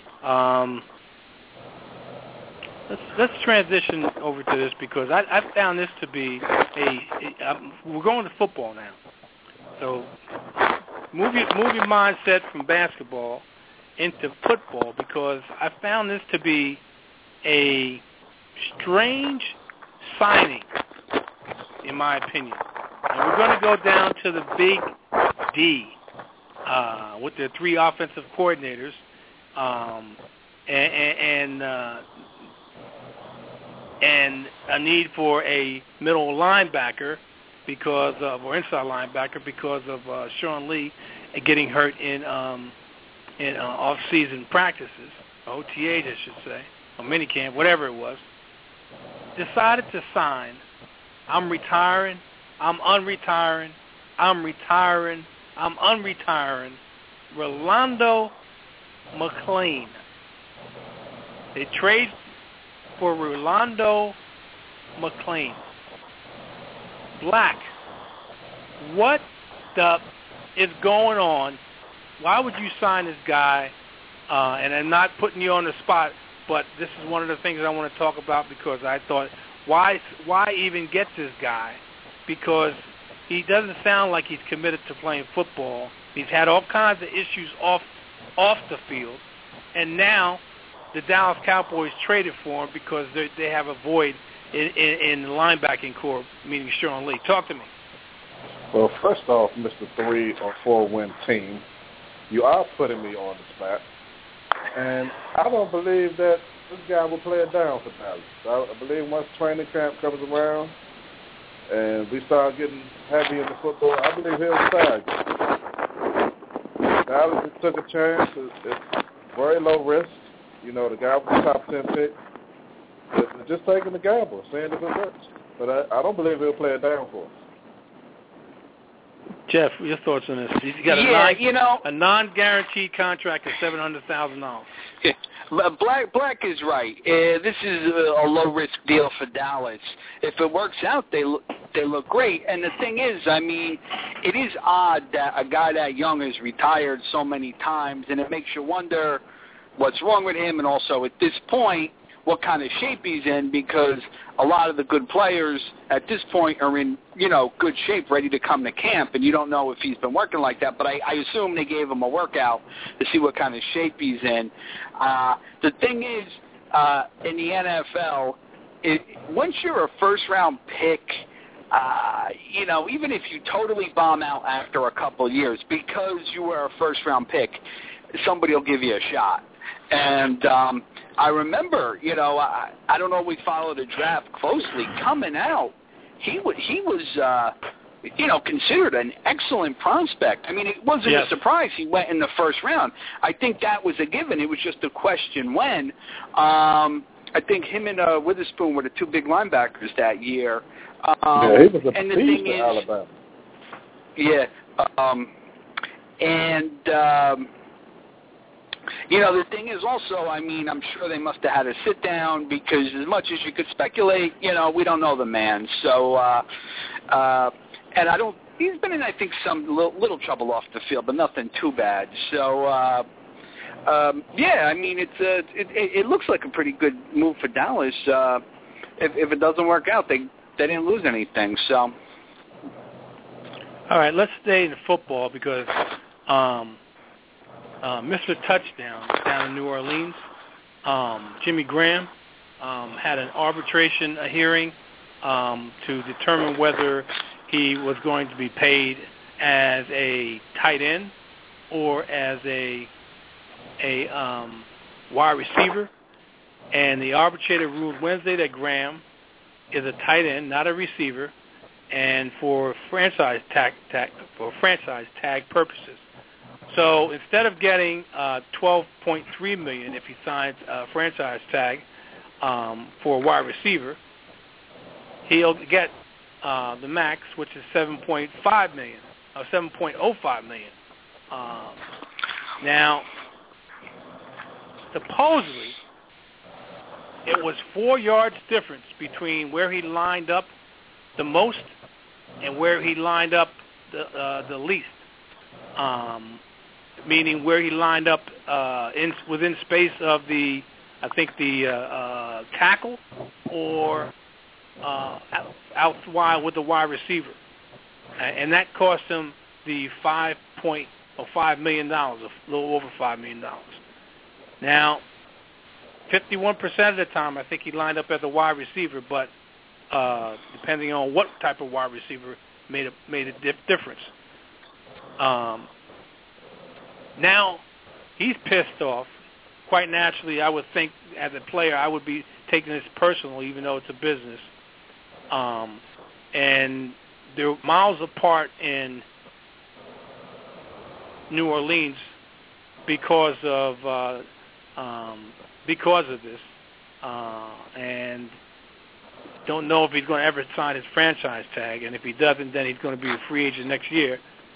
Let's transition over to this because I found this to be we're going to football now. So move your mindset from basketball into football because I found this to be a strange signing, in my opinion. And we're going to go down to the Big D with their 3 offensive coordinators and a need for a middle linebacker or inside linebacker because of Sean Lee getting hurt in off-season practices, OTAs, I should say, or minicamp, whatever it was. Decided to sign. I'm retiring. I'm unretiring. I'm retiring. I'm unretiring. Rolando McClain. They trade for Rolando McClain. Black. What the is going on? Why would you sign this guy? And I'm not putting you on the spot, but this is one of the things I want to talk about because I thought, why even get this guy? Because he doesn't sound like he's committed to playing football. He's had all kinds of issues off the field, and now the Dallas Cowboys traded for him because they have a void in the linebacking core, meaning Sean Lee. Talk to me. Well, first off, Mr. 3 or 4 win team, you are putting me on the spot. And I don't believe that this guy will play it down for Dallas. I believe once training camp comes around and we start getting heavy into football, I believe he'll start. Dallas just took a chance. It's very low risk. You know, the guy was a top 10 pick. They're just taking the gamble, seeing if it works. But I don't believe he'll play it down for us. Jeff, your thoughts on this? He's got a non-guaranteed contract of $700,000. Black is right. This is a low-risk deal for Dallas. If it works out, they look great. And the thing is, I mean, it is odd that a guy that young has retired so many times, and it makes you wonder what's wrong with him, and also at this point, what kind of shape he's in, because a lot of the good players at this point are in, good shape, ready to come to camp, and you don't know if he's been working like that, but I assume they gave him a workout to see what kind of shape he's in. The thing is, in the NFL, once you're a first-round pick, even if you totally bomb out after a couple of years, because you were a first-round pick, somebody will give you a shot. And I remember, I don't know if we followed the draft closely. Coming out, he was considered an excellent prospect. I mean, it wasn't a surprise he went in the first round. I think that was a given. It was just a question when. I think him and Witherspoon were the 2 big linebackers that year. He was a beast in Alabama. Yeah. The thing is also, I mean, I'm sure they must have had a sit down because as much as you could speculate, we don't know the man. So, and he's been in, I think, some little trouble off the field, but nothing too bad. So, I mean, it looks like a pretty good move for Dallas. If it doesn't work out, they didn't lose anything. So, all right, let's stay in football because Mr. Touchdown down in New Orleans, Jimmy Graham, had an arbitration hearing to determine whether he was going to be paid as a tight end or as a wide receiver. And the arbitrator ruled Wednesday that Graham is a tight end, not a receiver, and for franchise tag purposes. So instead of getting $12.3 million if he signs a franchise tag for a wide receiver, he'll get the max, which is $7.5 million, or $7.05 million. Now, supposedly, it was 4 yards difference between where he lined up the most and where he lined up the least. Meaning where he lined up within space of the tackle or out wide with the wide receiver, and that cost him the $5 million, a little over $5 million. Now, 51% of the time, I think he lined up as a wide receiver, but depending on what type of wide receiver made a difference. Now, he's pissed off. Quite naturally, I would think as a player, I would be taking this personally, even though it's a business. And they're miles apart in New Orleans because of this, and don't know if he's going to ever sign his franchise tag. And if he doesn't, then he's going to be a free agent next year.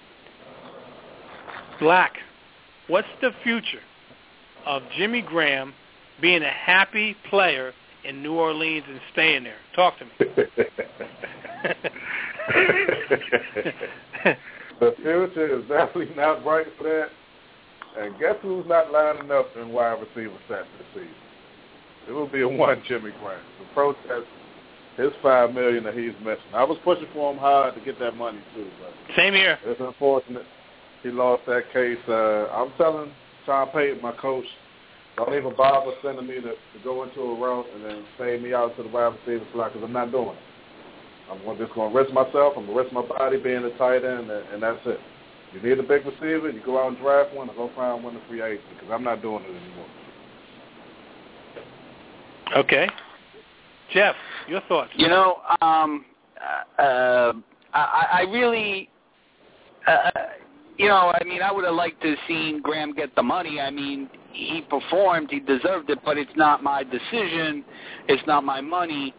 Black, what's the future of Jimmy Graham being a happy player in New Orleans and staying there? Talk to me. The future is definitely not bright for that. And guess who's not lining up in wide receiver sets this season? It will be a one Jimmy Graham. The protest his $5 million that he's missing. I was pushing for him hard to get that money too, but same here. It's unfortunate he lost that case. I'm telling Sean Payton, my coach, don't even bother sending me to go into a route and then fade me out to the wide receiver slot because I'm not doing it. I'm just going to risk myself. I'm going to risk my body being a tight end, and that's it. You need a big receiver, you go out and draft one, or go find one in free agency because I'm not doing it anymore. Okay. Jeff, your thoughts? You know, I really, I mean, I would have liked to have seen Graham get the money. I mean, he performed, he deserved it, but it's not my decision. It's not my money.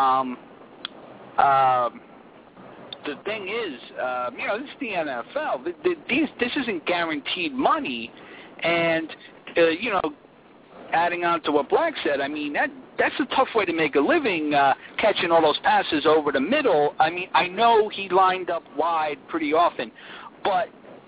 The thing is, this is the NFL. This isn't guaranteed money, and adding on to what Black said, I mean that's a tough way to make a living, catching all those passes over the middle. I mean, I know he lined up wide pretty often, but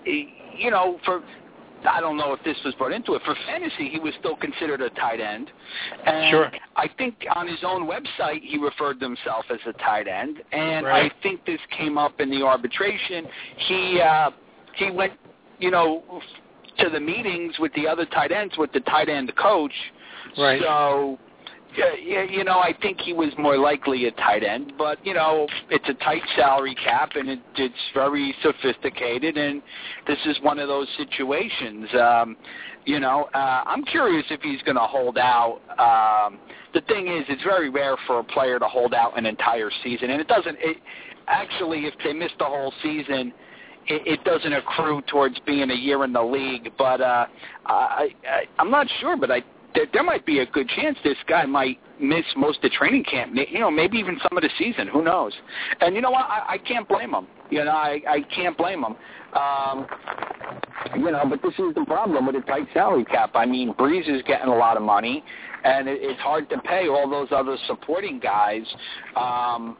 I don't know if this was brought into it. For fantasy, he was still considered a tight end. And sure. I think on his own website, he referred to himself as a tight end. And right. I think this came up in the arbitration. He went, to the meetings with the other tight ends, with the tight end coach. Right. So, I think he was more likely a tight end, but, it's a tight salary cap, and it's very sophisticated, and this is one of those situations. I'm curious if he's going to hold out. The thing is, it's very rare for a player to hold out an entire season, and actually, if they miss the whole season, it doesn't accrue towards being a year in the league, but I'm not sure, but there might be a good chance this guy might miss most of training camp, maybe even some of the season. Who knows? And you know what? I can't blame him. I can't blame him. But this is the problem with a tight salary cap. I mean, Breeze is getting a lot of money, and it's hard to pay all those other supporting guys. And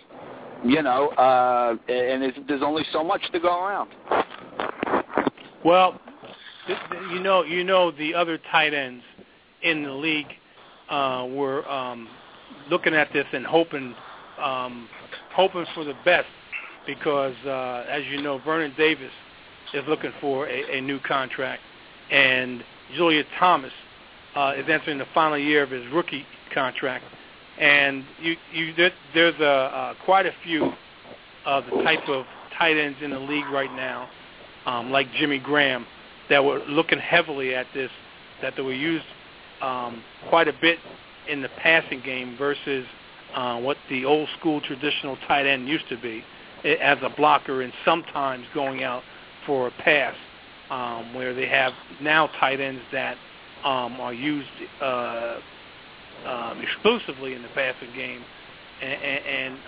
there's only so much to go around. Well, the other tight ends in the league were looking at this and hoping for the best because, as you know, Vernon Davis is looking for a new contract, and Julius Thomas is entering the final year of his rookie contract. And there's quite a few of the type of tight ends in the league right now, like Jimmy Graham, that were looking heavily at this, that they were used quite a bit in the passing game versus what the old school traditional tight end used to be as a blocker and sometimes going out for a pass, where they have now tight ends that are used exclusively in the passing game, and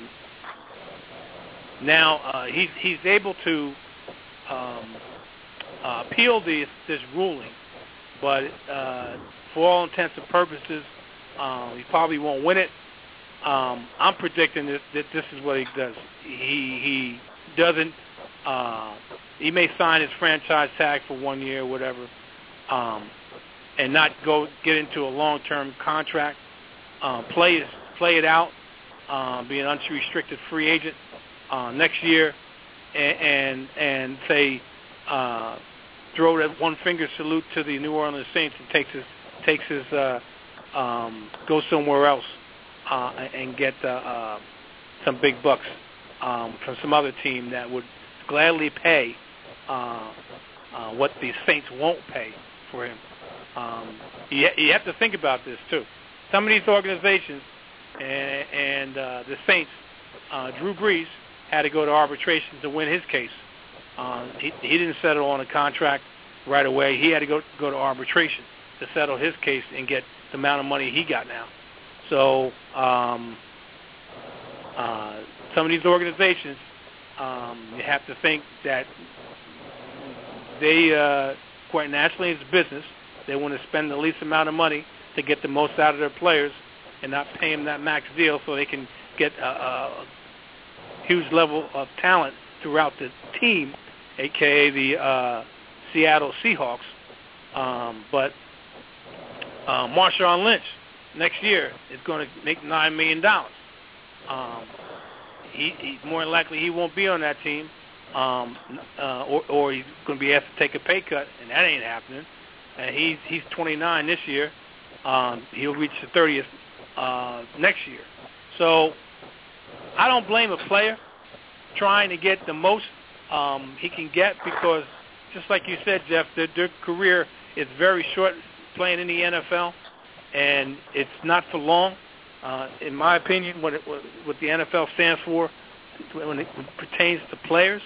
now he's able to appeal this ruling, but for all intents and purposes, he probably won't win it. I'm predicting that this is what he does. He doesn't. He may sign his franchise tag for 1 year, or whatever, and not get into a long-term contract. Play it out, be an unrestricted free agent next year, and say throw that one-finger salute to the New Orleans Saints and takes his go somewhere else and get some big bucks from some other team that would gladly pay what the Saints won't pay for him. You have to think about this too. Some of these organizations and the Saints, Drew Brees had to go to arbitration to win his case. He didn't settle on a contract right away. He had to go to arbitration to settle his case and get the amount of money he got now. So some of these organizations, you have to think that they, quite naturally, it's business. They want to spend the least amount of money to get the most out of their players and not pay them that max deal so they can get a huge level of talent throughout the team, a.k.a. the Seattle Seahawks. But Marshawn Lynch next year is going to make $9 million. He more than likely he won't be on that team, or he's going to be asked to take a pay cut, and that ain't happening. And he's 29 this year. He'll reach the 30th next year. So I don't blame a player trying to get the most he can get, because just like you said, Jeff, their career is very short playing in the NFL, and it's not for long. In my opinion, what the NFL stands for when it pertains to players.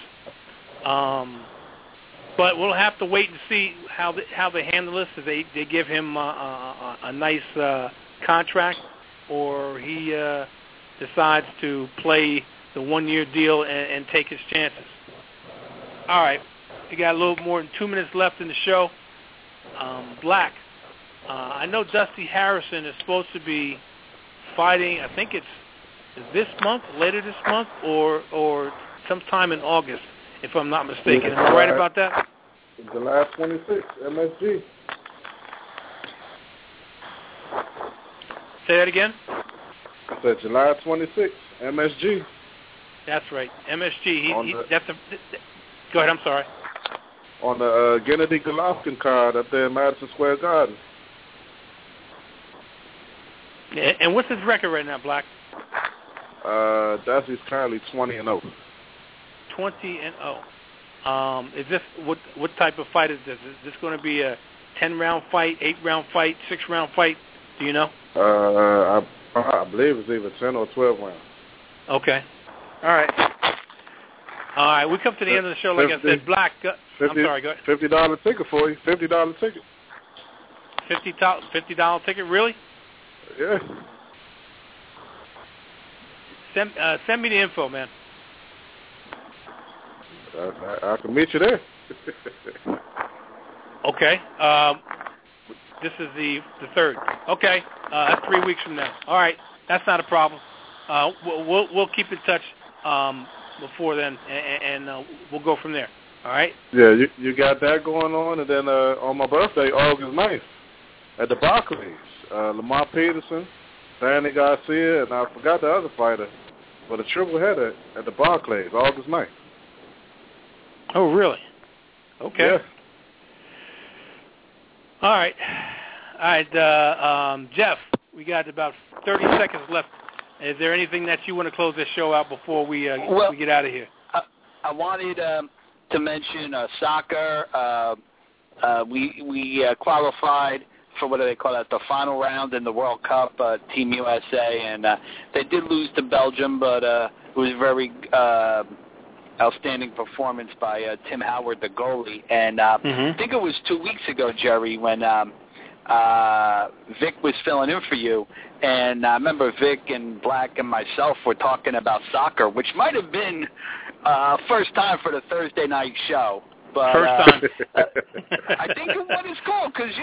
But we'll have to wait and see how they handle this. If they give him a nice contract, or he decides to play the 1-year deal and take his chances. All right, we got a little more than 2 minutes left in the show. Black, I know Dusty Harrison is supposed to be fighting, I think it's this month, later this month, or sometime in August, if I'm not mistaken. Am I right about that? July 26th, MSG. Say that again? I said July 26th, MSG. That's right, MSG. Go ahead, I'm sorry. On the Gennady Golovkin card up there in Madison Square Garden. And what's his record right now, Black? Dusty's currently 20-0. 20-0. Is this what type of fight is this? Is this going to be a 10-round fight, 8-round fight, 6-round fight? Do you know? I believe it's either 10 or 12 rounds. Okay. All right. We come to the end of the show. Like I said, Black. I'm sorry. Go ahead. $50 ticket for you. $50 ticket. $50 ticket. Really? Yeah. Send me the info, man. I can meet you there. Okay. This is the 3rd. Okay. That's 3 weeks from now. All right. That's not a problem. We'll keep in touch before then, and we'll go from there. All right? Yeah, you got that going on, and then on my birthday, August 9th, at the Barclays, Lamar Peterson, Danny Garcia, and I forgot the other fighter, but a triple header at the Barclays, August 9th. Oh, really? Okay. Yeah. All right, Jeff, we got about 30 seconds left. Is there anything that you want to close this show out before we get out of here? I wanted to mention soccer. We qualified for what do they call that, the final round in the World Cup, Team USA, and they did lose to Belgium, but it was a very outstanding performance by Tim Howard, the goalie. And I think it was 2 weeks ago, Jerry, when Vic was filling in for you, and I remember Vic and Black and myself were talking about soccer, which might have been first time for the Thursday night show. But, first time. I think of what it's called because,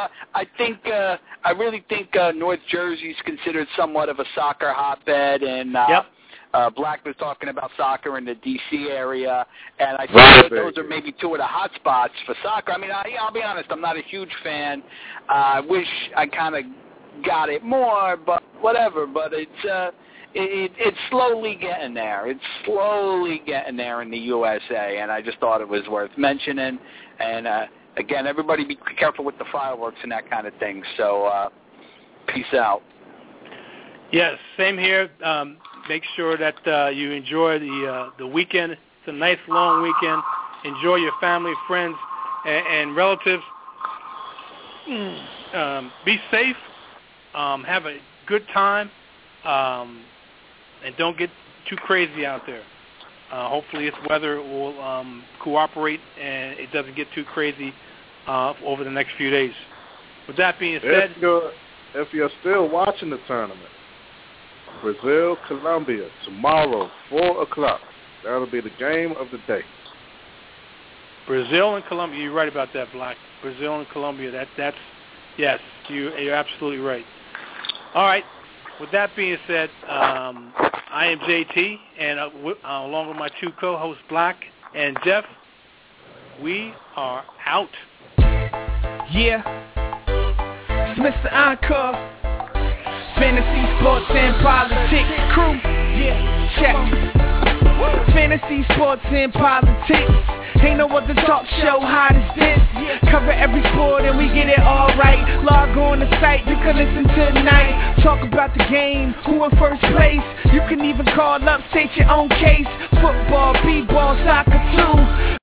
I really think North Jersey's considered somewhat of a soccer hotbed, and Black was talking about soccer in the D.C. area, and I think those are maybe two of the hot spots for soccer. I mean, I'll be honest, I'm not a huge fan. I wish I kind of got it more, but whatever. But it's slowly getting there. It's slowly getting there in the USA, and I just thought it was worth mentioning. And, again, everybody be careful with the fireworks and that kind of thing. So peace out. Yes, same here. Make sure that you enjoy the weekend. It's a nice, long weekend. Enjoy your family, friends, and relatives. Be safe. Have a good time. And don't get too crazy out there. Hopefully this weather will cooperate and it doesn't get too crazy over the next few days. With that being said... If you're still watching the tournament, Brazil, Colombia, tomorrow, 4 o'clock. That'll be the game of the day. Brazil and Colombia, you're right about that, Black. Brazil and Colombia, that's yes, you're absolutely right. All right. With that being said, I am JT, and along with my two co-hosts, Black and Jeff, we are out. Yeah, it's Mr. Encore, Fantasy, Sports, and Politics crew. Yeah, check. Fantasy, Sports, and Politics. Ain't no other talk show hot as this. Cover every sport and we get it all right. Log on the site, you can listen tonight. Talk about the game, who in first place. You can even call up, state your own case. Football, b-ball, soccer too.